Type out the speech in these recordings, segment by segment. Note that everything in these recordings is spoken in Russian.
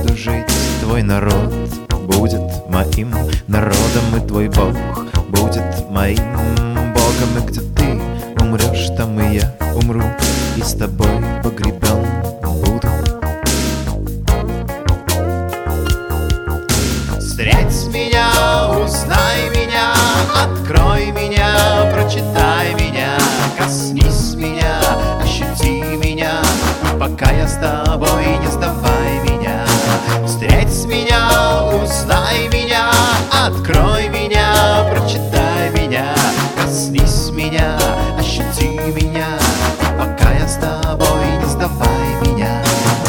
жить. Твой народ будет моим народом, и твой Бог будет моим Богом. И где ты умрешь, там и я умру, и с тобой погребен буду. Встреть меня, узнай меня, открой меня, прочитай меня, коснись меня, ощути меня, и пока я с тобой, не сдавай меня. Встреть меня, узнай меня, открой меня, прочитай меня, коснись меня, ощути меня, и пока я с тобой, не сдавай меня.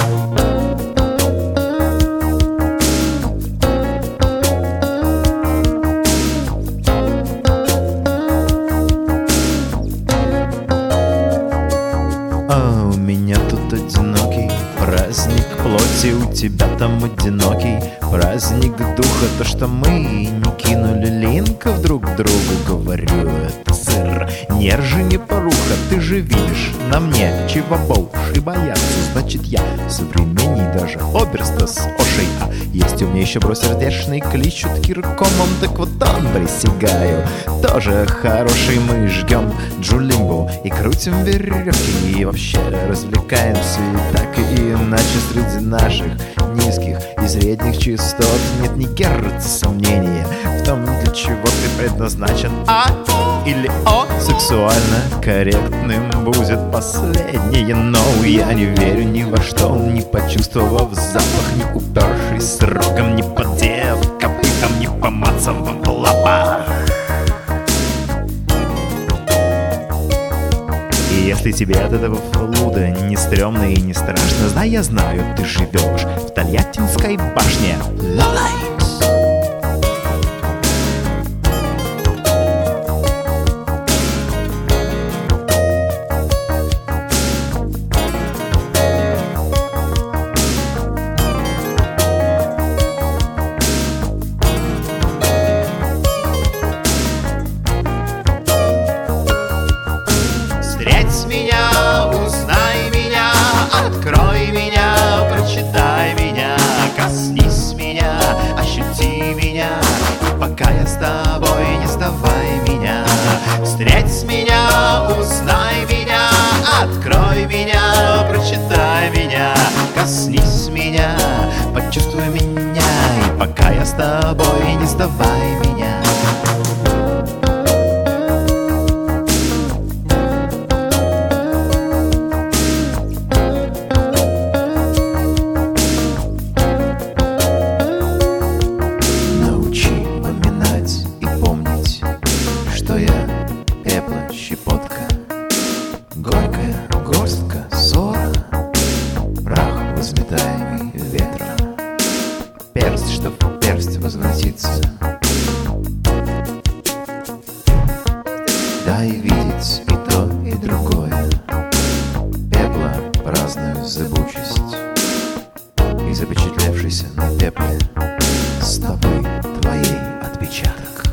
А у меня тут одинокий праздник плоти, у тебя там одинокий праздник духа. То, что мы не кинули линков друг другу, говорю, это сыр, не ржи, не поруха. Ты же видишь на мне, чего больше бояться. Значит, я современней даже оберста с Ошей. А есть у меня еще бро сердечный, кличут Киркомом. Так вот он, присягаю, тоже хороший. Мы жгем джулимбу и крутим веревки, и вообще развлекаемся и так и иначе. Среди наших низких и средних частот нет ни герца сомнения в том, для чего ты предназначен. А или О сексуально корректным будет последнее. Но я не верю ни во что, не почувствовав запах, не упершись с рогом, не поддев копытом, не помацав в лапах. И если тебе от этого флуда не стрёмно и не страшно, знай, я знаю, ты живешь в Тольяттинской башне. Лолайт. Встреть меня, узнай меня, открой меня, прочитай меня, коснись меня, ощути меня, и пока я с тобой, не сдавай меня. Встреть меня, узнай меня, открой меня, прочитай меня, коснись меня, почувствуй меня, и пока я с тобой, не сдавай меня. Щепотка, горькая горстка ссора, прах, возметаемый ветром, перст, чтоб перст возвратиться. Дай видеть и то, и другое, пепла праздную зыбучесть и запечатлевшийся на пепле стопы твоей отпечаток.